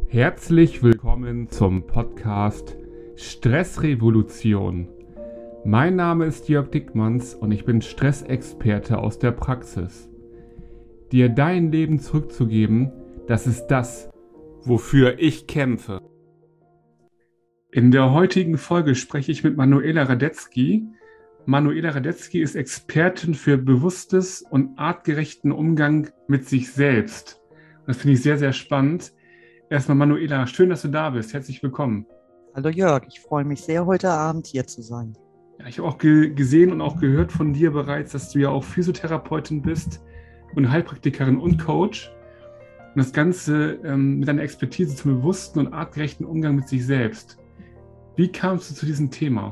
Herzlich willkommen zum Podcast Stressrevolution. Mein Name ist Jörg Dickmanns und ich bin Stressexperte aus der Praxis. Dir dein Leben zurückzugeben, das ist das, wofür ich kämpfe. In der heutigen Folge spreche ich mit Manuela Radetzky. Manuela Radetzky ist Expertin für bewusstes und artgerechten Umgang mit sich selbst. Das finde ich sehr, sehr spannend. Erstmal Manuela, schön, dass du da bist. Herzlich willkommen. Hallo Jörg, ich freue mich sehr, heute Abend hier zu sein. Ja, ich habe auch gesehen und auch gehört von dir bereits, dass du ja auch Physiotherapeutin bist und Heilpraktikerin und Coach. Und das Ganze mit deiner Expertise zum bewussten und artgerechten Umgang mit sich selbst. Wie kamst du zu diesem Thema?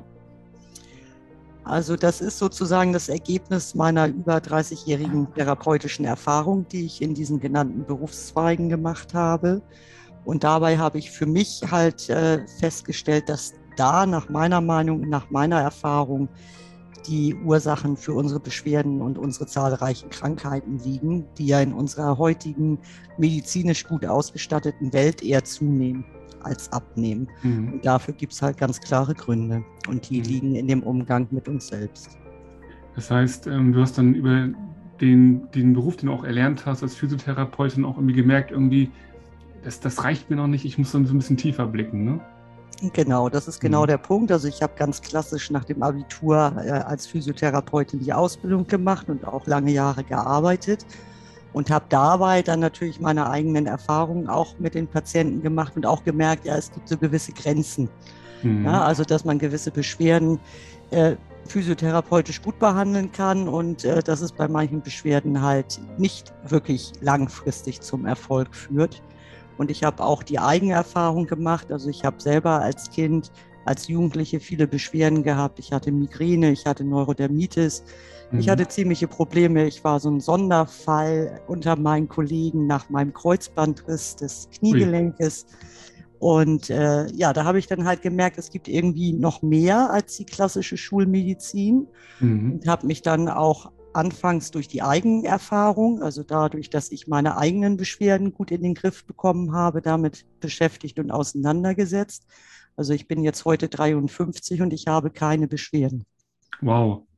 Also das ist sozusagen das Ergebnis meiner über 30-jährigen therapeutischen Erfahrung, die ich in diesen genannten Berufszweigen gemacht habe. Und dabei habe ich für mich halt festgestellt, dass da nach meiner Meinung, nach meiner Erfahrung die Ursachen für unsere Beschwerden und unsere zahlreichen Krankheiten liegen, die ja in unserer heutigen medizinisch gut ausgestatteten Welt eher zunehmen als abnehmen. Und dafür gibt es halt ganz klare Gründe. Und die liegen in dem Umgang mit uns selbst. Das heißt, du hast dann über den Beruf, den du auch erlernt hast als Physiotherapeutin, auch irgendwie gemerkt, irgendwie, das reicht mir noch nicht, ich muss dann so ein bisschen tiefer blicken, ne? Genau, das ist genau der Punkt. Also ich habe ganz klassisch nach dem Abitur als Physiotherapeutin die Ausbildung gemacht und auch lange Jahre gearbeitet und habe dabei dann natürlich meine eigenen Erfahrungen auch mit den Patienten gemacht und auch gemerkt, ja, es gibt so gewisse Grenzen. Ja, also dass man gewisse Beschwerden physiotherapeutisch gut behandeln kann und dass es bei manchen Beschwerden halt nicht wirklich langfristig zum Erfolg führt. Und ich habe auch die eigene Erfahrung gemacht. Also ich habe selber als Kind, als Jugendliche viele Beschwerden gehabt. Ich hatte Migräne, ich hatte Neurodermitis, ich hatte ziemliche Probleme. Ich war so ein Sonderfall unter meinen Kollegen nach meinem Kreuzbandriss des Kniegelenkes. Und ja, da habe ich dann halt gemerkt, es gibt irgendwie noch mehr als die klassische Schulmedizin und habe mich dann auch anfangs durch die Eigenerfahrung, also dadurch, dass ich meine eigenen Beschwerden gut in den Griff bekommen habe, damit beschäftigt und auseinandergesetzt. Also ich bin jetzt heute 53 und ich habe keine Beschwerden. Wow.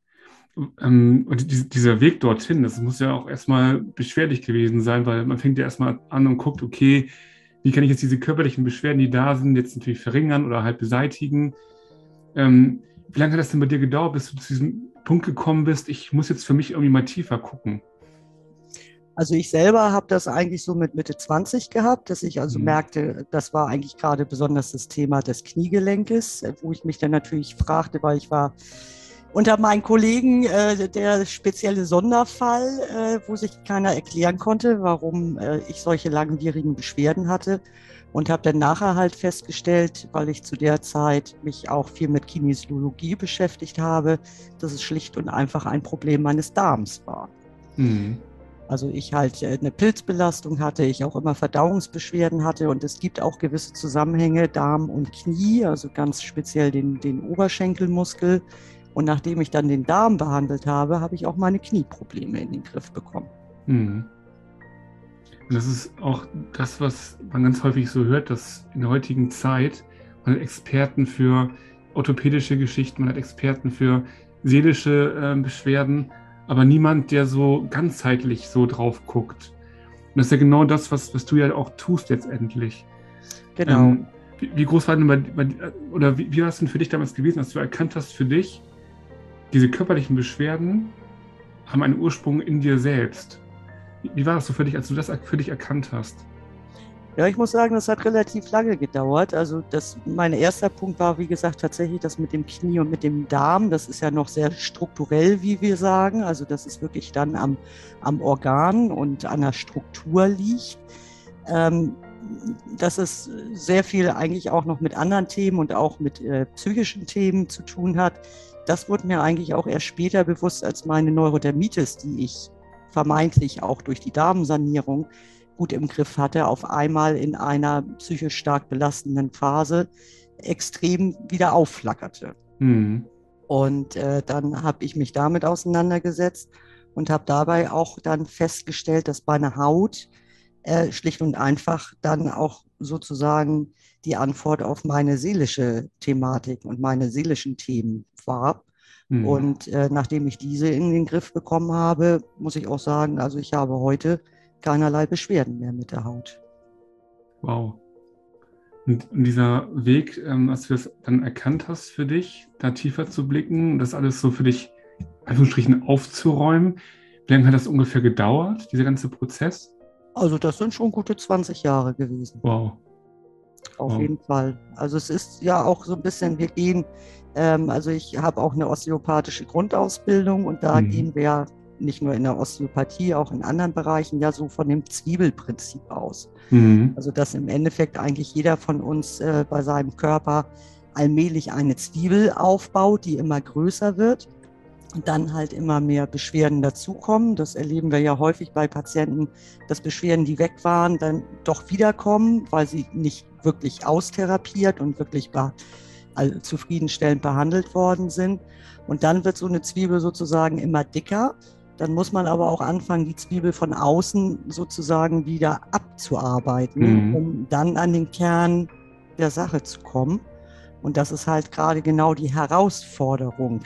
Und dieser Weg dorthin, das muss ja auch erstmal beschwerlich gewesen sein, weil man fängt ja erstmal an und guckt, okay, wie kann ich jetzt diese körperlichen Beschwerden, die da sind, jetzt natürlich verringern oder halt beseitigen? Wie lange hat das denn bei dir gedauert, bis du zu diesem Punkt gekommen bist, ich muss jetzt für mich irgendwie mal tiefer gucken? Also ich selber habe das eigentlich so mit Mitte 20 gehabt, dass ich also merkte, das war eigentlich gerade besonders das Thema des Kniegelenkes, wo ich mich dann natürlich fragte, weil ich war unter meinen Kollegen der spezielle Sonderfall, wo sich keiner erklären konnte, warum ich solche langwierigen Beschwerden hatte. Und habe dann nachher halt festgestellt, weil ich zu der Zeit mich auch viel mit Kinesiologie beschäftigt habe, dass es schlicht und einfach ein Problem meines Darms war. Also ich halt eine Pilzbelastung hatte, ich auch immer Verdauungsbeschwerden hatte und es gibt auch gewisse Zusammenhänge Darm und Knie, also ganz speziell den Oberschenkelmuskel. Und nachdem ich dann den Darm behandelt habe, habe ich auch meine Knieprobleme in den Griff bekommen. Und das ist auch das, was man ganz häufig so hört, dass in der heutigen Zeit man hat Experten für orthopädische Geschichten, man hat Experten für seelische Beschwerden, aber niemand, der so ganzheitlich so drauf guckt. Und das ist ja genau das, was du ja auch tust letztendlich. Genau. Wie groß war denn oder wie war es denn für dich damals gewesen, dass du erkannt hast für dich, diese körperlichen Beschwerden haben einen Ursprung in dir selbst? Wie war das so für dich, als du das für dich erkannt hast? Ja, ich muss sagen, das hat relativ lange gedauert. Also mein erster Punkt war, wie gesagt, tatsächlich das mit dem Knie und mit dem Darm. Das ist ja noch sehr strukturell, wie wir sagen. Also dass es wirklich dann am Organ und an der Struktur liegt. Dass es sehr viel eigentlich auch noch mit anderen Themen und auch mit psychischen Themen zu tun hat. Das wurde mir eigentlich auch erst später bewusst, als meine Neurodermitis, die ich vermeintlich auch durch die Darmsanierung gut im Griff hatte, auf einmal in einer psychisch stark belastenden Phase extrem wieder aufflackerte. Und dann habe ich mich damit auseinandergesetzt und habe dabei auch dann festgestellt, dass meine Haut schlicht und einfach dann auch sozusagen die Antwort auf meine seelische Thematik und meine seelischen Themen war. Mhm. Und nachdem ich diese in den Griff bekommen habe, muss ich auch sagen, also ich habe heute keinerlei Beschwerden mehr mit der Haut. Wow. Und dieser Weg, als du das dann erkannt hast für dich, da tiefer zu blicken, das alles so für dich, in Anführungsstrichen, aufzuräumen, wie lange hat das ungefähr gedauert, dieser ganze Prozess? Also das sind schon gute 20 Jahre gewesen. Wow, Auf wow. jeden Fall. Also es ist ja auch so ein bisschen, wir gehen, also ich habe auch eine osteopathische Grundausbildung und da Mhm. gehen wir ja nicht nur in der Osteopathie, auch in anderen Bereichen ja so von dem Zwiebelprinzip aus. Mhm. Also dass im Endeffekt eigentlich jeder von uns bei seinem Körper allmählich eine Zwiebel aufbaut, die immer größer wird und dann halt immer mehr Beschwerden dazukommen. Das erleben wir ja häufig bei Patienten, dass Beschwerden, die weg waren, dann doch wiederkommen, weil sie nicht wirklich austherapiert und wirklich also zufriedenstellend behandelt worden sind. Und dann wird so eine Zwiebel sozusagen immer dicker. Dann muss man aber auch anfangen, die Zwiebel von außen sozusagen wieder abzuarbeiten, Mhm. um dann an den Kern der Sache zu kommen. Und das ist halt gerade genau die Herausforderung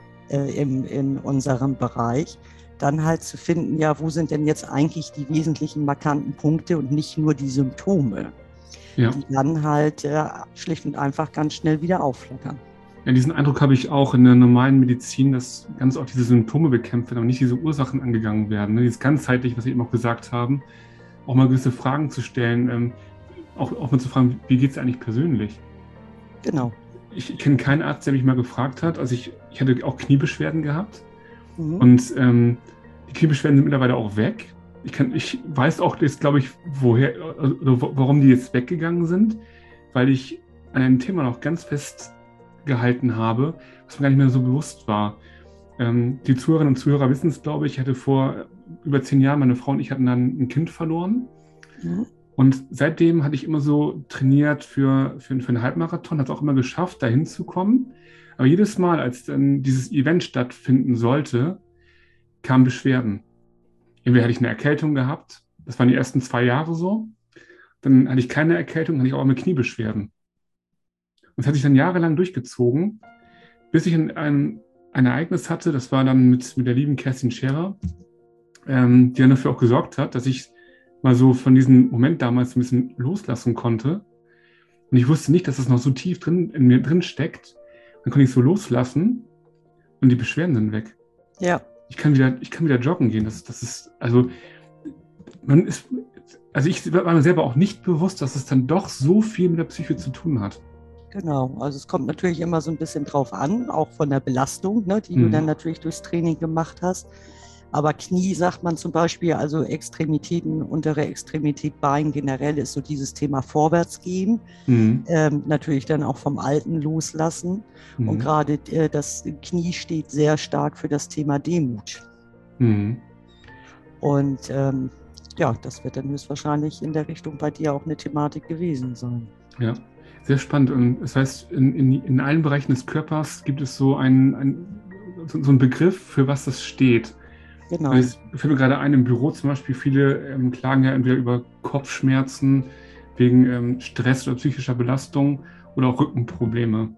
in unserem Bereich, dann halt zu finden, ja, wo sind denn jetzt eigentlich die wesentlichen markanten Punkte und nicht nur die Symptome, Ja. die dann halt schlicht und einfach ganz schnell wieder aufflackern. Ja, diesen Eindruck habe ich auch in der normalen Medizin, dass ganz oft diese Symptome bekämpft werden, aber nicht diese Ursachen angegangen werden. Ne? Dieses ganzheitlich, was wir eben auch gesagt haben, auch mal gewisse Fragen zu stellen, auch mal zu fragen, wie geht es eigentlich persönlich? Genau. Ich kenne keinen Arzt, der mich mal gefragt hat. Also ich hatte auch Kniebeschwerden gehabt Mhm. und die Kniebeschwerden sind mittlerweile auch weg. Ich weiß auch jetzt, glaube ich, warum die jetzt weggegangen sind, weil ich an einem Thema noch ganz fest gehalten habe, was mir gar nicht mehr so bewusst war. Die Zuhörerinnen und Zuhörer wissen es, glaube ich. Ich hatte vor über 10 Jahren, meine Frau und ich hatten dann ein Kind verloren. Mhm. Und seitdem hatte ich immer so trainiert für einen Halbmarathon, hat es auch immer geschafft, da hinzukommen. Aber jedes Mal, als dann dieses Event stattfinden sollte, kamen Beschwerden. Entweder hatte ich eine Erkältung gehabt, das waren die ersten 2 Jahre so. Dann hatte ich keine Erkältung, hatte ich auch immer Kniebeschwerden. Und es hat sich dann jahrelang durchgezogen, bis ich ein Ereignis hatte, das war dann mit der lieben Kerstin Scherer, die dann dafür auch gesorgt hat, dass ich mal so von diesem Moment damals ein bisschen loslassen konnte. Und ich wusste nicht, dass das noch so tief drin in mir drin steckt. Dann konnte ich so loslassen und die Beschwerden sind weg. Ja, Ich kann wieder joggen gehen. Das ist, also, man ist, also ich war mir selber auch nicht bewusst, dass es dann doch so viel mit der Psyche zu tun hat. genau. Also es kommt natürlich immer so ein bisschen drauf an, auch von der Belastung, ne, die du dann Mhm. natürlich durchs Training gemacht hast. Aber Knie sagt man zum Beispiel, also Extremitäten, untere Extremität, Bein generell ist so dieses Thema Vorwärtsgehen. Mhm. Natürlich dann auch vom Alten loslassen. Und Mhm. gerade das Knie steht sehr stark für das Thema Demut. Mhm. Und ja, das wird dann höchstwahrscheinlich in der Richtung bei dir auch eine Thematik gewesen sein. Ja, sehr spannend. Und das heißt, in allen Bereichen des Körpers gibt es so einen Begriff, für was das steht. Genau. Es fällt mir gerade ein, im Büro zum Beispiel, viele klagen ja entweder über Kopfschmerzen wegen Stress oder psychischer Belastung oder auch Rückenprobleme.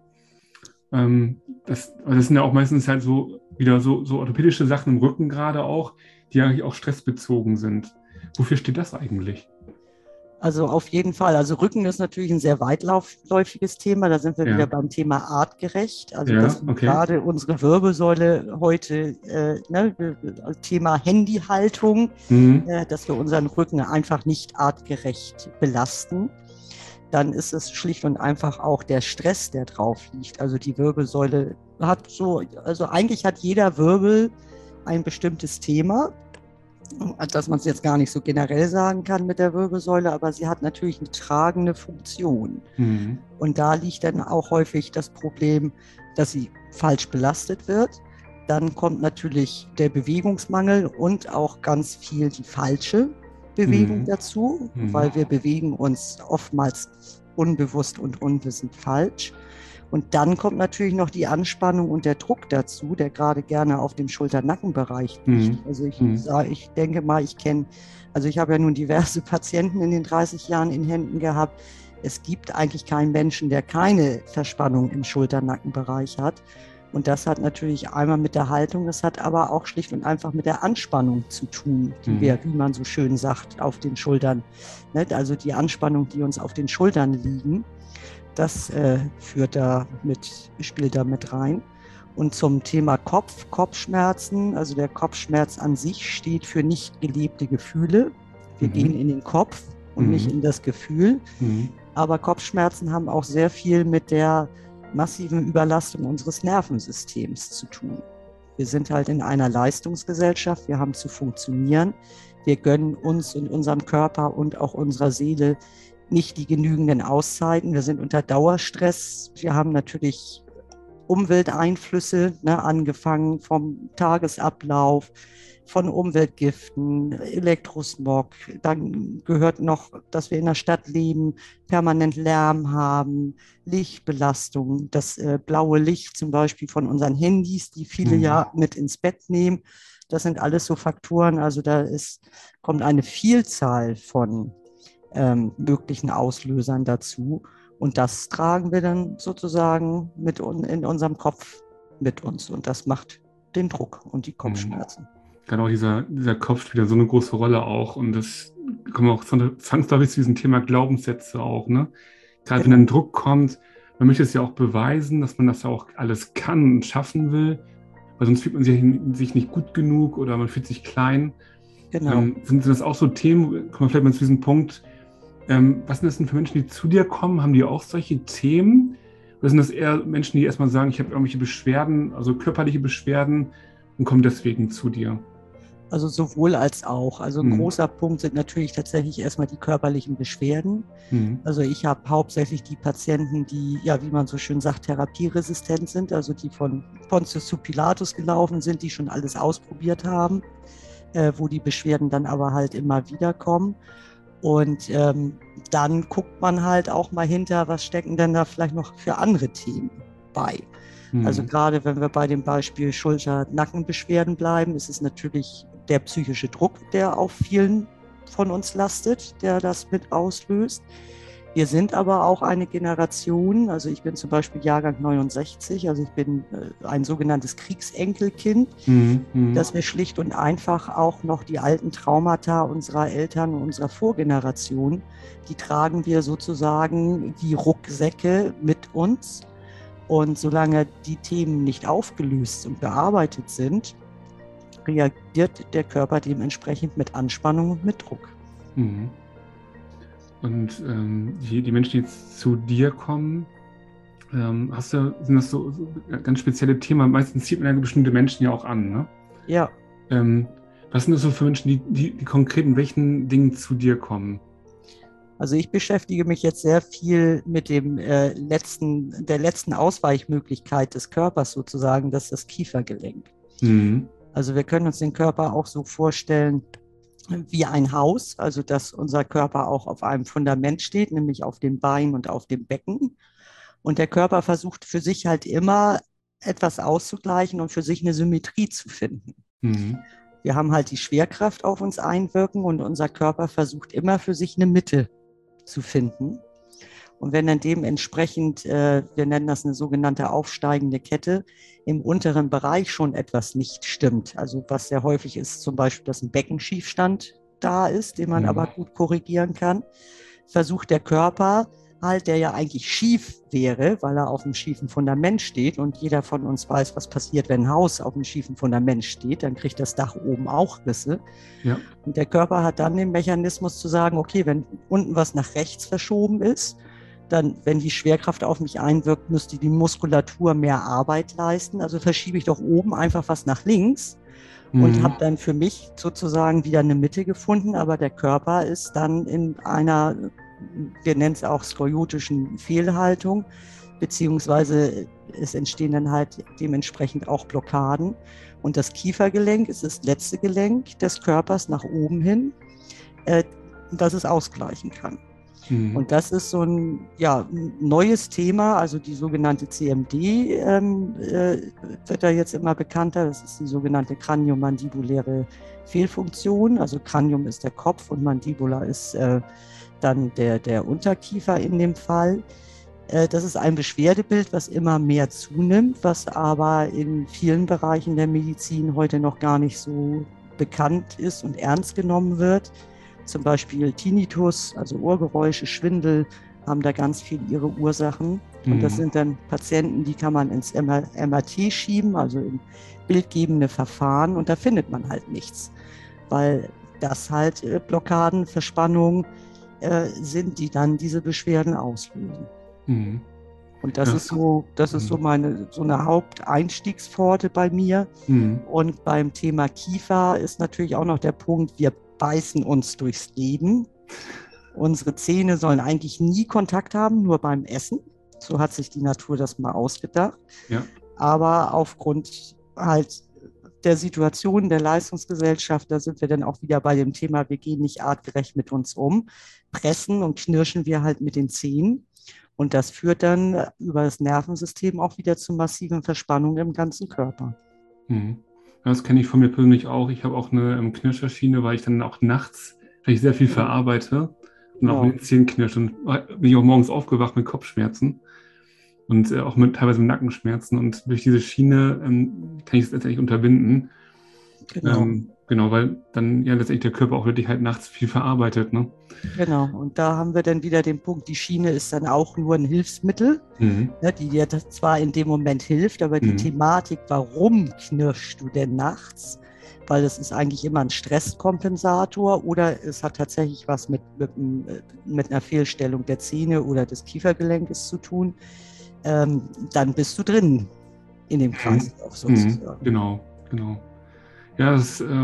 Das sind ja auch meistens halt so wieder so orthopädische Sachen im Rücken gerade auch, die eigentlich auch stressbezogen sind. Wofür steht das eigentlich? Also auf jeden Fall. Also Rücken ist natürlich ein sehr weitläufiges Thema. Da sind wir wieder Ja, beim Thema artgerecht. Also ja, dass okay. gerade unsere Wirbelsäule heute, ne, Thema Handyhaltung, Mhm. dass wir unseren Rücken einfach nicht artgerecht belasten. Dann ist es schlicht und einfach auch der Stress, der drauf liegt. Also die Wirbelsäule hat so, also eigentlich hat jeder Wirbel ein bestimmtes Thema, dass man es jetzt gar nicht so generell sagen kann mit der Wirbelsäule, aber sie hat natürlich eine tragende Funktion. Mhm. Und da liegt dann auch häufig das Problem, dass sie falsch belastet wird. Dann kommt natürlich der Bewegungsmangel und auch ganz viel die falsche Bewegung Mhm. dazu, Mhm. weil wir bewegen uns oftmals unbewusst und unwissend falsch. Und dann kommt natürlich noch die Anspannung und der Druck dazu, der gerade gerne auf dem Schulter-Nackenbereich liegt. Also ich denke mal, also ich habe ja nun diverse Patienten in den 30 Jahren in Händen gehabt. Es gibt eigentlich keinen Menschen, der keine Verspannung im Schulter-Nackenbereich hat. Und das hat natürlich einmal mit der Haltung, das hat aber auch schlicht und einfach mit der Anspannung zu tun, die wir, wie man so schön sagt, auf den Schultern, ne? Also die Anspannung, die uns auf den Schultern liegen, das spielt da mit rein. Und zum Thema Kopfschmerzen, also der Kopfschmerz an sich steht für nicht gelebte Gefühle. Wir gehen in den Kopf und nicht in das Gefühl. Aber Kopfschmerzen haben auch sehr viel mit der massiven Überlastung unseres Nervensystems zu tun. Wir sind halt in einer Leistungsgesellschaft, wir haben zu funktionieren. Wir gönnen uns und unserem Körper und auch unserer Seele nicht die genügenden Auszeiten. Wir sind unter Dauerstress. Wir haben natürlich Umwelteinflüsse, ne, angefangen vom Tagesablauf, von Umweltgiften, Elektrosmog. Dann gehört noch, dass wir in der Stadt leben, permanent Lärm haben, Lichtbelastung, das blaue Licht zum Beispiel von unseren Handys, die viele ja mit ins Bett nehmen. Das sind alles so Faktoren. Also kommt eine Vielzahl von möglichen Auslösern dazu. Und das tragen wir dann sozusagen in unserem Kopf mit uns. Und das macht den Druck und die Kopfschmerzen. Genau, dieser Kopf spielt ja so eine große Rolle auch. Und das kommen auch zwangsläufig zu diesem Thema Glaubenssätze auch, ne? Gerade wenn dann Druck kommt, man möchte es ja auch beweisen, dass man das ja auch alles kann und schaffen will, weil sonst fühlt man sich nicht gut genug oder man fühlt sich klein. Genau. Sind das auch so Themen, kommen wir vielleicht mal zu diesem Punkt, was sind das denn für Menschen, die zu dir kommen? Haben die auch solche Themen? Oder sind das eher Menschen, die erstmal sagen, ich habe irgendwelche Beschwerden, also körperliche Beschwerden und kommen deswegen zu dir? Also sowohl als auch. Also ein großer Punkt sind natürlich tatsächlich erstmal die körperlichen Beschwerden. Also ich habe hauptsächlich die Patienten, die, ja, wie man so schön sagt, therapieresistent sind, also die von Pontius zu Pilatus gelaufen sind, die schon alles ausprobiert haben, wo die Beschwerden dann aber halt immer wieder kommen. Und dann guckt man halt auch mal hinter, was stecken denn da vielleicht noch für andere Themen bei. Also gerade wenn wir bei dem Beispiel Schulter-Nackenbeschwerden bleiben, ist es natürlich der psychische Druck, der auf vielen von uns lastet, der das mit auslöst. Wir sind aber auch eine Generation, also ich bin zum Beispiel Jahrgang 69, also ich bin ein sogenanntes Kriegsenkelkind, dass wir schlicht und einfach auch noch die alten Traumata unserer Eltern und unserer Vorgeneration, die tragen wir sozusagen wie Rucksäcke mit uns. Und solange die Themen nicht aufgelöst und bearbeitet sind, reagiert der Körper dementsprechend mit Anspannung und mit Druck. Und die Menschen, die jetzt zu dir kommen, sind das so ganz spezielle Themen? Meistens zieht man ja bestimmte Menschen ja auch an, ne? Ja. Was sind das so für Menschen, die konkret in welchen Dingen zu dir kommen? Also ich beschäftige mich jetzt sehr viel mit der letzten Ausweichmöglichkeit des Körpers sozusagen, das ist das Kiefergelenk. Also wir können uns den Körper auch so vorstellen wie ein Haus, also dass unser Körper auch auf einem Fundament steht, nämlich auf dem Bein und auf dem Becken. Und der Körper versucht für sich halt immer etwas auszugleichen und für sich eine Symmetrie zu finden. Wir haben halt die Schwerkraft auf uns einwirken und unser Körper versucht immer für sich eine Mitte zu finden. Und wenn dann dementsprechend, wir nennen das eine sogenannte aufsteigende Kette, im unteren Bereich schon etwas nicht stimmt, also was sehr häufig ist, zum Beispiel, dass ein Beckenschiefstand da ist, den man aber gut korrigieren kann, versucht der Körper halt, der ja eigentlich schief wäre, weil er auf einem schiefen Fundament steht und jeder von uns weiß, was passiert, wenn ein Haus auf einem schiefen Fundament steht, dann kriegt das Dach oben auch Risse. Ja. Und der Körper hat dann den Mechanismus zu sagen, okay, wenn unten was nach rechts verschoben ist, dann, wenn die Schwerkraft auf mich einwirkt, müsste die Muskulatur mehr Arbeit leisten. Also verschiebe ich doch oben einfach was nach links und habe dann für mich sozusagen wieder eine Mitte gefunden. Aber der Körper ist dann in einer, wir nennen es auch skoliotischen Fehlhaltung, beziehungsweise es entstehen dann halt dementsprechend auch Blockaden. Und das Kiefergelenk ist das letzte Gelenk des Körpers nach oben hin, das es ausgleichen kann. Und das ist so ein neues Thema, also die sogenannte CMD wird da jetzt immer bekannter. Das ist die sogenannte kraniomandibuläre Fehlfunktion. Also Kranium ist der Kopf und Mandibula ist dann der Unterkiefer in dem Fall. Das ist ein Beschwerdebild, was immer mehr zunimmt, was aber in vielen Bereichen der Medizin heute noch gar nicht so bekannt ist und ernst genommen wird. Zum Beispiel Tinnitus, also Ohrgeräusche, Schwindel, haben da ganz viel ihre Ursachen. Und das sind dann Patienten, die kann man ins MRT schieben, also in bildgebende Verfahren. Und da findet man halt nichts, weil das halt Blockaden, Verspannungen sind, die dann diese Beschwerden auslösen. Mhm. Und das ist so eine Haupteinstiegspforte bei mir. Und beim Thema Kiefer ist natürlich auch noch der Punkt, wir beißen uns durchs Leben. Unsere Zähne sollen eigentlich nie Kontakt haben, nur beim Essen. So hat sich die Natur das mal ausgedacht. Ja. Aber aufgrund halt der Situation der Leistungsgesellschaft, da sind wir dann auch wieder bei dem Thema, wir gehen nicht artgerecht mit uns um, pressen und knirschen wir halt mit den Zähnen. Und das führt dann über das Nervensystem auch wieder zu massiven Verspannungen im ganzen Körper. Das kenne ich von mir persönlich auch. Ich habe auch eine Knirscherschiene, weil ich dann auch nachts vielleicht sehr viel verarbeite und auch mit den Zähnen knirsche. Und bin ich auch morgens aufgewacht mit Kopfschmerzen und auch teilweise mit Nackenschmerzen. Und durch diese Schiene kann ich es letztendlich unterbinden. Genau, weil dann ja letztendlich der Körper auch wirklich halt nachts viel verarbeitet, ne? Genau, und da haben wir dann wieder den Punkt, die Schiene ist dann auch nur ein Hilfsmittel, die dir zwar in dem Moment hilft, aber die Thematik, warum knirschst du denn nachts? Weil das ist eigentlich immer ein Stresskompensator oder es hat tatsächlich was mit einer Fehlstellung der Zähne oder des Kiefergelenkes zu tun, dann bist du drin in dem Kreislauf sozusagen. Genau. Ja,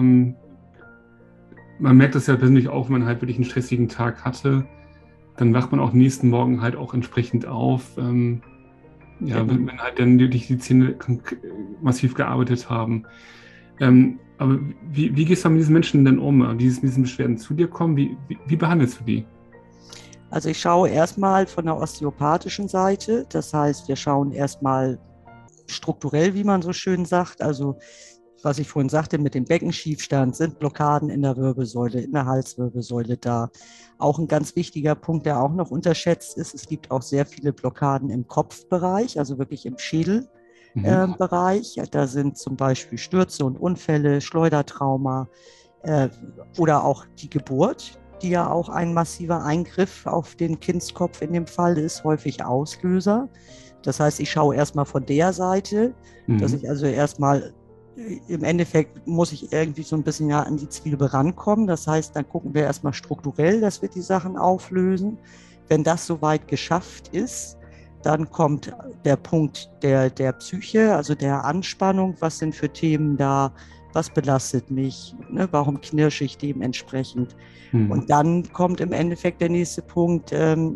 man merkt das ja persönlich auch, wenn man halt wirklich einen stressigen Tag hatte, dann wacht man auch nächsten Morgen halt auch entsprechend auf. Wenn halt dann wirklich die Zähne massiv gearbeitet haben. Aber wie gehst du mit diesen Menschen denn um, die mit diesen Beschwerden zu dir kommen? Wie behandelst du die? Also ich schaue erstmal von der osteopathischen Seite. Das heißt, wir schauen erstmal strukturell, wie man so schön sagt. Also was ich vorhin sagte, mit dem Beckenschiefstand sind Blockaden in der Wirbelsäule, in der Halswirbelsäule da. Auch ein ganz wichtiger Punkt, der auch noch unterschätzt ist, es gibt auch sehr viele Blockaden im Kopfbereich, also wirklich im Schädelbereich. Da sind zum Beispiel Stürze und Unfälle, Schleudertrauma oder auch die Geburt, die ja auch ein massiver Eingriff auf den Kindskopf in dem Fall ist, häufig Auslöser. Das heißt, ich schaue erstmal von der Seite, dass ich also erstmal im Endeffekt muss ich irgendwie so ein bisschen an die Zwiebel rankommen. Das heißt, dann gucken wir erstmal strukturell, dass wir die Sachen auflösen. Wenn das soweit geschafft ist, dann kommt der Punkt der Psyche, also der Anspannung. Was sind für Themen da? Was belastet mich? Ne? Warum knirsche ich dementsprechend? Und dann kommt im Endeffekt der nächste Punkt, denn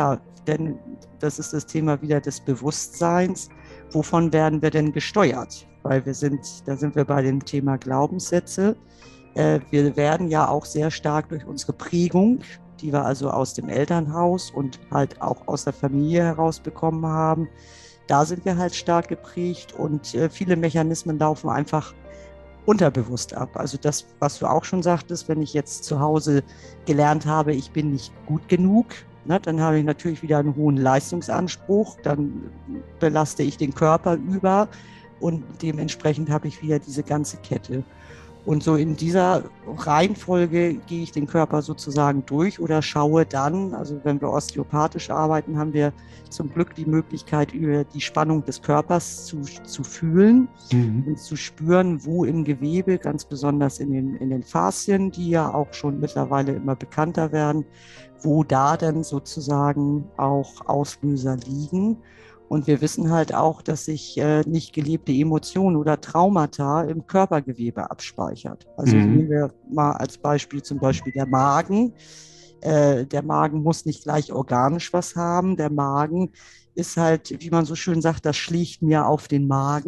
das ist das Thema wieder des Bewusstseins. Wovon werden wir denn gesteuert? Weil da sind wir bei dem Thema Glaubenssätze. Wir werden ja auch sehr stark durch unsere Prägung, die wir also aus dem Elternhaus und halt auch aus der Familie herausbekommen haben, da sind wir halt stark geprägt und viele Mechanismen laufen einfach unterbewusst ab. Also das, was du auch schon sagtest, wenn ich jetzt zu Hause gelernt habe, ich bin nicht gut genug, ne, dann habe ich natürlich wieder einen hohen Leistungsanspruch, dann belaste ich den Körper über und dementsprechend habe ich wieder diese ganze Kette. Und so in dieser Reihenfolge gehe ich den Körper sozusagen durch oder schaue dann, also wenn wir osteopathisch arbeiten, haben wir zum Glück die Möglichkeit, über die Spannung des Körpers zu fühlen und zu spüren, wo im Gewebe, ganz besonders in den Faszien, die ja auch schon mittlerweile immer bekannter werden, wo da dann sozusagen auch Auslöser liegen. Und wir wissen halt auch, dass sich nicht gelebte Emotionen oder Traumata im Körpergewebe abspeichert. Also nehmen wir mal als Beispiel zum Beispiel der Magen. Der Magen muss nicht gleich organisch was haben. Der Magen ist halt, wie man so schön sagt, das schlägt mir auf den Magen.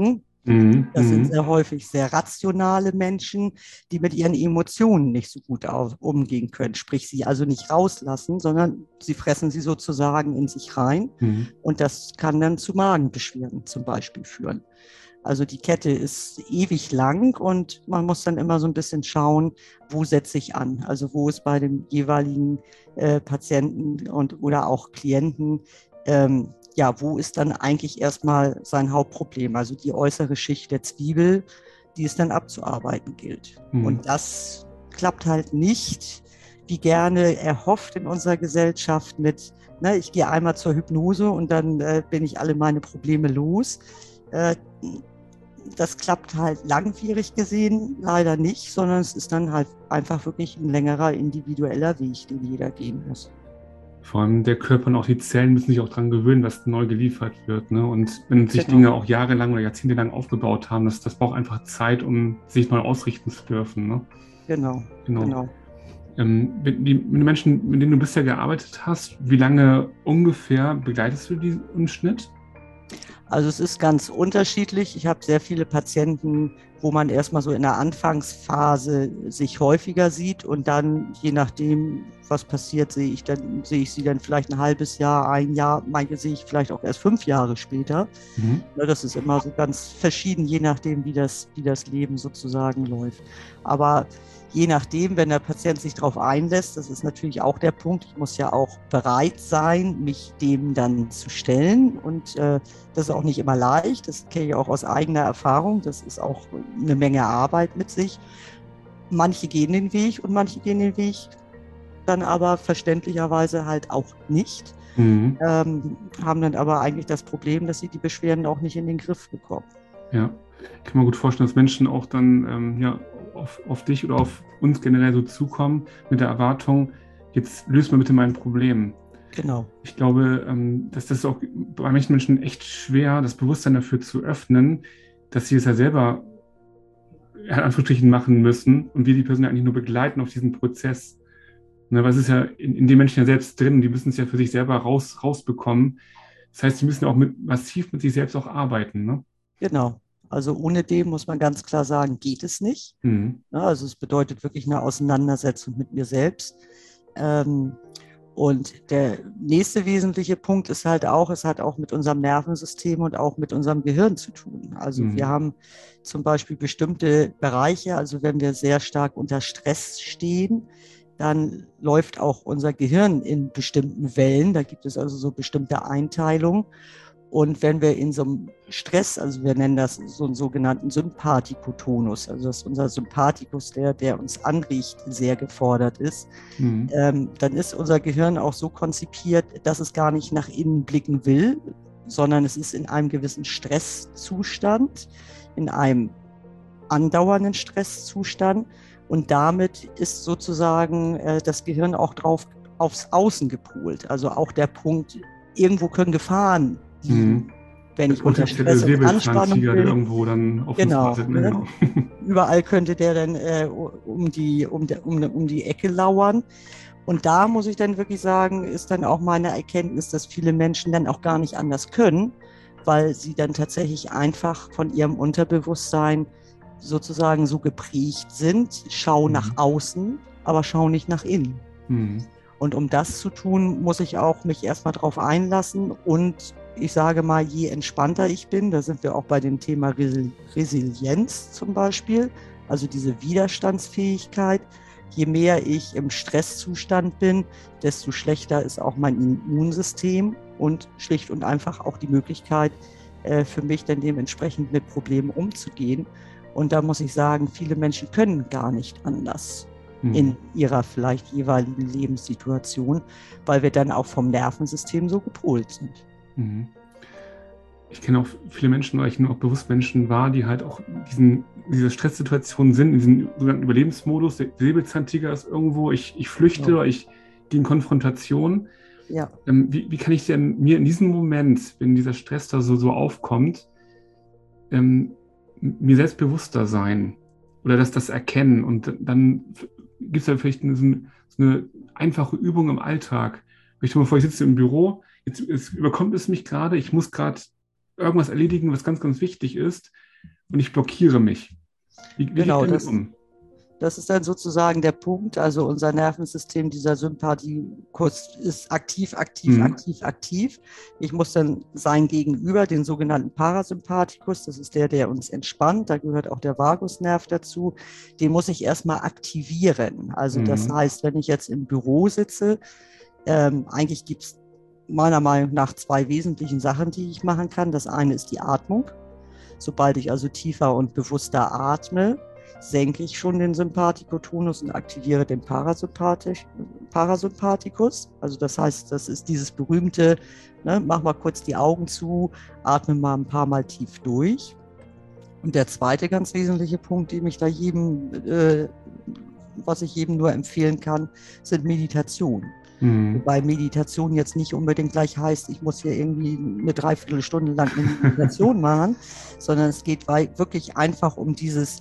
Mhm. Das sind Mhm. sehr häufig sehr rationale Menschen, die mit ihren Emotionen nicht so gut umgehen können. Sprich, sie also nicht rauslassen, sondern sie fressen sie sozusagen in sich rein. Mhm. Und das kann dann zu Magenbeschwerden zum Beispiel führen. Also die Kette ist ewig lang und man muss dann immer so ein bisschen schauen, wo setze ich an. Also wo ist bei dem jeweiligen Patienten oder auch Klienten, ja, wo ist dann eigentlich erstmal sein Hauptproblem? Also die äußere Schicht der Zwiebel, die es dann abzuarbeiten gilt. Mhm. Und das klappt halt nicht, wie gerne erhofft in unserer Gesellschaft mit, ne, ich gehe einmal zur Hypnose und dann bin ich alle meine Probleme los. Äh, Das klappt halt langwierig gesehen leider nicht, sondern es ist dann halt einfach wirklich ein längerer individueller Weg, den jeder gehen muss. Vor allem der Körper und auch die Zellen müssen sich auch daran gewöhnen, was neu geliefert wird. Ne? Und wenn sich Genau, Dinge auch jahrelang oder jahrzehntelang aufgebaut haben, das braucht einfach Zeit, um sich neu ausrichten zu dürfen. Ne? genau, Genau. genau. Mit den Menschen, mit denen du bisher gearbeitet hast, wie lange ungefähr begleitest du die im Schnitt? Also es ist ganz unterschiedlich. Ich habe sehr viele Patienten, wo man erstmal so in der Anfangsphase sich häufiger sieht und dann, je nachdem, was passiert, sehe ich sie dann vielleicht ein halbes Jahr, ein Jahr, manche sehe ich vielleicht auch erst 5 Jahre später. Mhm. Ne, das ist immer so ganz verschieden, je nachdem, wie das Leben sozusagen läuft. Aber je nachdem, wenn der Patient sich darauf einlässt, das ist natürlich auch der Punkt, ich muss ja auch bereit sein, mich dem dann zu stellen. Und das ist auch nicht immer leicht, das kenne ich auch aus eigener Erfahrung, das ist auch eine Menge Arbeit mit sich. Manche gehen den Weg und manche gehen den Weg dann aber verständlicherweise halt auch nicht, Mhm. haben dann aber eigentlich das Problem, dass sie die Beschwerden auch nicht in den Griff bekommen. Ja, ich kann mir gut vorstellen, dass Menschen auch dann ja, auf dich oder auf uns generell so zukommen mit der Erwartung, jetzt löst mal bitte mein Problem. Genau. Ich glaube, dass das auch bei manchen Menschen echt schwer, das Bewusstsein dafür zu öffnen, dass sie es ja selber in Anführungsstrichen machen müssen und wir die Person eigentlich nur begleiten auf diesen Prozess. Ne, weil es ist ja in den Menschen ja selbst drin, die müssen es ja für sich selber rausbekommen. Das heißt, die müssen auch massiv mit sich selbst auch arbeiten. Ne? Genau. Also ohne dem muss man ganz klar sagen, geht es nicht. Mhm. Ja, also es bedeutet wirklich eine Auseinandersetzung mit mir selbst. Ähm, und der nächste wesentliche Punkt ist halt auch, es hat auch mit unserem Nervensystem und auch mit unserem Gehirn zu tun. Also wir Mhm. haben zum Beispiel bestimmte Bereiche, also wenn wir sehr stark unter Stress stehen, dann läuft auch unser Gehirn in bestimmten Wellen. Da gibt es also so bestimmte Einteilungen. Und wenn wir in so einem Stress, also wir nennen das so einen sogenannten Sympathikotonus, also dass unser Sympathikus, der uns anregt, sehr gefordert ist, Mhm. dann ist unser Gehirn auch so konzipiert, dass es gar nicht nach innen blicken will, sondern es ist in einem gewissen Stresszustand, in einem andauernden Stresszustand. Und damit ist sozusagen das Gehirn auch aufs Außen gepolt. Also auch der Punkt, irgendwo können Gefahren Mhm. liegen, wenn Der ich unter potenzielle Stress und Anspannung Säbelzahntiger, der bin. irgendwo dann auf uns Genau. wartet. Ne? Ne? Genau. Überall könnte der dann um die Ecke lauern. Und da muss ich dann wirklich sagen, ist dann auch meine Erkenntnis, dass viele Menschen dann auch gar nicht anders können, weil sie dann tatsächlich einfach von ihrem Unterbewusstsein sozusagen so geprägt sind, schau nach Mhm. außen, aber schau nicht nach innen. Mhm. Und um das zu tun, muss ich auch mich erstmal drauf einlassen. Und ich sage mal, je entspannter ich bin, da sind wir auch bei dem Thema Resilienz zum Beispiel, also diese Widerstandsfähigkeit, je mehr ich im Stresszustand bin, desto schlechter ist auch mein Immunsystem und schlicht und einfach auch die Möglichkeit für mich dann dementsprechend mit Problemen umzugehen. Und da muss ich sagen, viele Menschen können gar nicht anders Mhm. in ihrer vielleicht jeweiligen Lebenssituation, weil wir dann auch vom Nervensystem so gepolt sind. Mhm. Ich kenne auch viele Menschen, oder ich nehme auch bewusst Menschen wahr, die halt auch in dieser Stresssituation sind, in diesem sogenannten Überlebensmodus. Der Säbelzahntiger ist irgendwo, ich flüchte Genau. oder ich gehe in Konfrontation. Ja, Wie kann ich denn mir in diesem Moment, wenn dieser Stress da so aufkommt, mir selbstbewusster sein oder das erkennen? Und dann gibt es ja vielleicht so eine einfache Übung im Alltag. Ich stelle mir vor, ich sitze im Büro, jetzt überkommt es mich gerade, ich muss gerade irgendwas erledigen, was ganz, ganz wichtig ist. und ich blockiere mich. Wie gehe ich Genau, damit um? das ist dann sozusagen der Punkt. Also unser Nervensystem, dieser Sympathikus ist aktiv, aktiv, Mhm. aktiv, aktiv. Ich muss dann sein Gegenüber, den sogenannten Parasympathikus, das ist der uns entspannt, da gehört auch der Vagusnerv dazu, den muss ich erstmal aktivieren. Also das Mhm. heißt, wenn ich jetzt im Büro sitze, eigentlich gibt es meiner Meinung nach zwei wesentlichen Sachen, die ich machen kann. Das eine ist die Atmung. Sobald ich also tiefer und bewusster atme, senke ich schon den Sympathikotonus und aktiviere den Parasympathikus. Also das heißt, das ist dieses berühmte, ne, mach mal kurz die Augen zu, atme mal ein paar Mal tief durch. Und der zweite ganz wesentliche Punkt, den ich da was ich jedem nur empfehlen kann, sind Meditationen. Mhm. Wobei Meditation jetzt nicht unbedingt gleich heißt, ich muss hier irgendwie eine Dreiviertelstunde lang eine Meditation machen, sondern es geht wirklich einfach um dieses,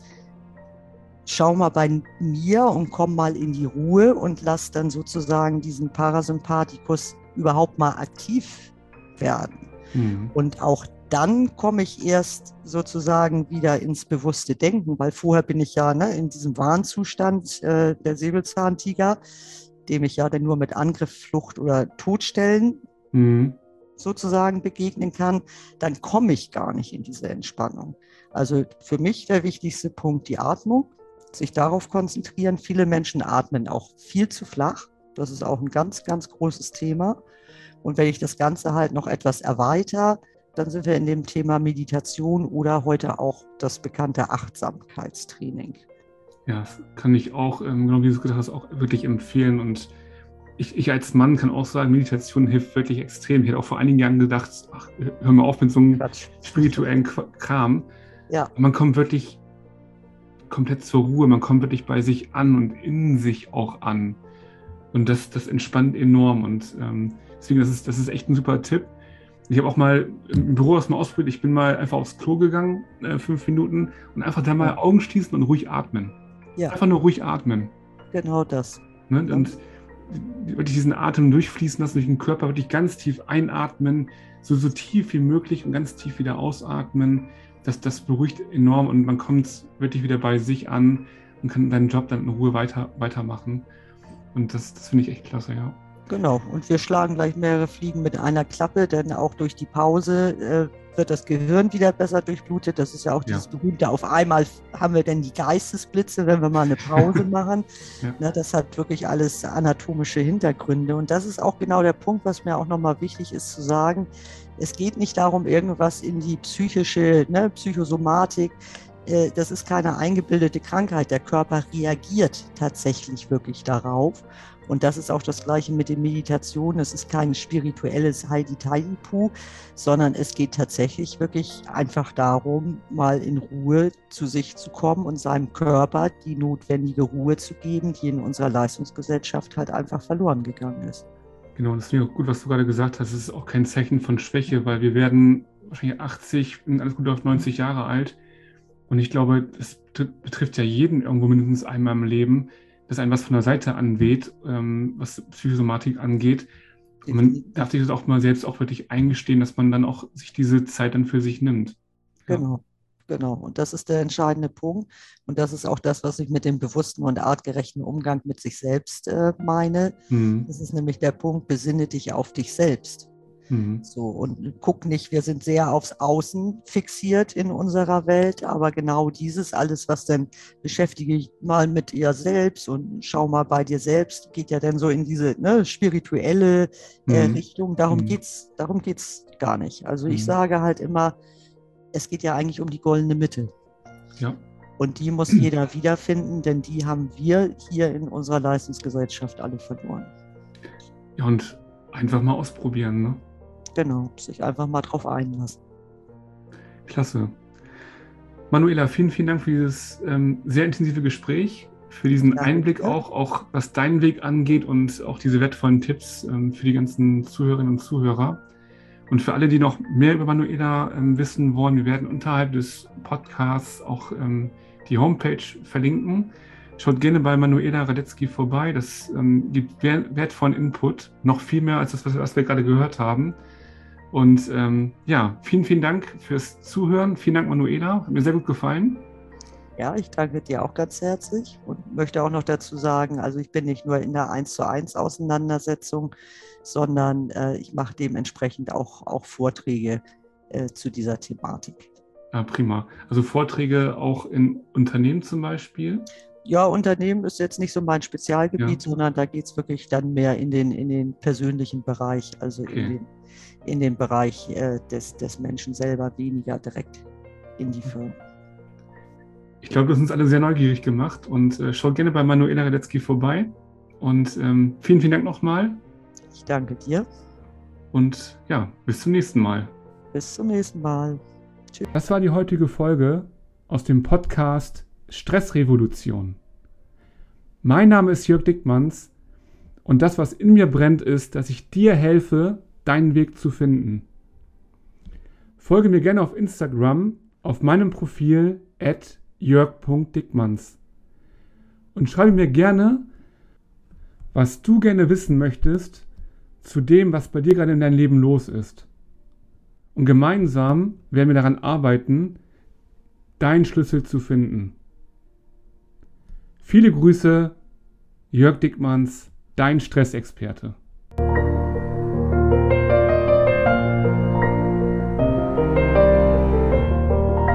schau mal bei mir und komm mal in die Ruhe und lass dann sozusagen diesen Parasympathikus überhaupt mal aktiv werden. Mhm. Und auch dann komme ich erst sozusagen wieder ins bewusste Denken, weil vorher bin ich ja, ne, in diesem Warnzustand der Säbelzahntiger, dem ich ja dann nur mit Angriff, Flucht oder Todstellen Mhm. sozusagen begegnen kann, dann komme ich gar nicht in diese Entspannung. Also für mich der wichtigste Punkt die Atmung, sich darauf konzentrieren. Viele Menschen atmen auch viel zu flach. Das ist auch ein ganz, ganz großes Thema. Und wenn ich das Ganze halt noch etwas erweitere, dann sind wir in dem Thema Meditation oder heute auch das bekannte Achtsamkeitstraining. Ja, das kann ich auch, genau wie du es gesagt hast, auch wirklich empfehlen. Und ich als Mann kann auch sagen, Meditation hilft wirklich extrem. Ich hätte auch vor einigen Jahren gedacht, ach, hör mal auf mit so einem Quatsch. spirituellen Kram. Ja, Man kommt wirklich komplett zur Ruhe, man kommt wirklich bei sich an und in sich auch an. Und das entspannt enorm. Und deswegen, das ist echt ein super Tipp. Ich habe auch mal im Büro das mal ausprobiert. Ich bin mal einfach aufs Klo gegangen, 5 Minuten, und einfach da mal ja, Augen schließen und ruhig atmen. ja, Einfach nur ruhig atmen. genau das. Ne? Ne? Und wirklich diesen Atem durchfließen lassen, durch den Körper, wirklich ganz tief einatmen, so tief wie möglich und ganz tief wieder ausatmen. Das beruhigt enorm und man kommt wirklich wieder bei sich an und kann seinen Job dann in Ruhe weitermachen. Und das finde ich echt klasse, ja. Genau, und wir schlagen gleich mehrere Fliegen mit einer Klappe, denn auch durch die Pause wird das Gehirn wieder besser durchblutet. Das ist ja auch Ja. dieses berühmte, auf einmal haben wir denn die Geistesblitze, wenn wir mal eine Pause machen. Ja. Ne, das hat wirklich alles anatomische Hintergründe. Und das ist auch genau der Punkt, was mir auch nochmal wichtig ist zu sagen. Es geht nicht darum, irgendwas in die psychische, ne, Psychosomatik. Das ist keine eingebildete Krankheit. Der Körper reagiert tatsächlich wirklich darauf. Und das ist auch das Gleiche mit den Meditationen. Es ist kein spirituelles Heidi-Teidi-Puh, sondern es geht tatsächlich wirklich einfach darum, mal in Ruhe zu sich zu kommen und seinem Körper die notwendige Ruhe zu geben, die in unserer Leistungsgesellschaft halt einfach verloren gegangen ist. Genau, das finde ich auch gut, was du gerade gesagt hast. Es ist auch kein Zeichen von Schwäche, weil wir werden wahrscheinlich 80, wenn alles gut auf 90 Jahre alt. Und ich glaube, das betrifft ja jeden irgendwo mindestens einmal im Leben, dass einem was von der Seite anweht, was Psychosomatik angeht. Und man darf sich das auch mal selbst auch wirklich eingestehen, dass man dann auch sich diese Zeit dann für sich nimmt. Ja. Genau, genau. Und das ist der entscheidende Punkt. Und das ist auch das, was ich mit dem bewussten und artgerechten Umgang mit sich selbst meine. Mhm. Das ist nämlich der Punkt, besinne dich auf dich selbst. Mhm. So, und guck nicht, wir sind sehr aufs Außen fixiert in unserer Welt, aber genau dieses alles, was dann beschäftige ich mal mit ihr selbst und schau mal bei dir selbst, geht ja dann so in diese, ne, spirituelle Mhm. Richtung. Darum Mhm. geht's gar nicht. Also ich Mhm. sage halt immer, es geht ja eigentlich um die goldene Mitte. Ja. Und die muss jeder wiederfinden, denn die haben wir hier in unserer Leistungsgesellschaft alle verloren. Ja, und einfach mal ausprobieren, ne? Genau, sich einfach mal drauf einlassen. Klasse. Manuela, vielen, vielen Dank für dieses sehr intensive Gespräch, für diesen Danke Einblick dir. auch was deinen Weg angeht und auch diese wertvollen Tipps für die ganzen Zuhörerinnen und Zuhörer. Und für alle, die noch mehr über Manuela wissen wollen, wir werden unterhalb des Podcasts auch die Homepage verlinken. Schaut gerne bei Manuela Radetzky vorbei. Das gibt wertvollen Input, noch viel mehr als das, was wir gerade gehört haben. Und ja, vielen, vielen Dank fürs Zuhören. Vielen Dank, Manuela. Hat mir sehr gut gefallen. Ja, ich danke dir auch ganz herzlich und möchte auch noch dazu sagen, also ich bin nicht nur in der 1:1 Auseinandersetzung, sondern ich mache dementsprechend auch Vorträge zu dieser Thematik. Ja, prima. Also Vorträge auch in Unternehmen zum Beispiel. Ja, Unternehmen ist jetzt nicht so mein Spezialgebiet, Ja. sondern da geht es wirklich dann mehr in den persönlichen Bereich, also Okay. in den Bereich des Menschen selber, weniger direkt in die Firma. Ich glaube, das hat uns alle sehr neugierig gemacht und schaut gerne bei Manuela Radetzky vorbei. Und vielen, vielen Dank nochmal Ich danke dir. und ja, bis zum nächsten Mal. Bis zum nächsten Mal. Das war die heutige Folge aus dem Podcast Stressrevolution. Mein Name ist Jörg Dickmanns und das, was in mir brennt, ist, dass ich dir helfe, deinen Weg zu finden. Folge mir gerne auf Instagram auf meinem Profil @jörg.dickmanns und schreibe mir gerne, was du gerne wissen möchtest zu dem, was bei dir gerade in deinem Leben los ist. Und gemeinsam werden wir daran arbeiten, deinen Schlüssel zu finden. Viele Grüße, Jörg Dickmanns, dein Stressexperte.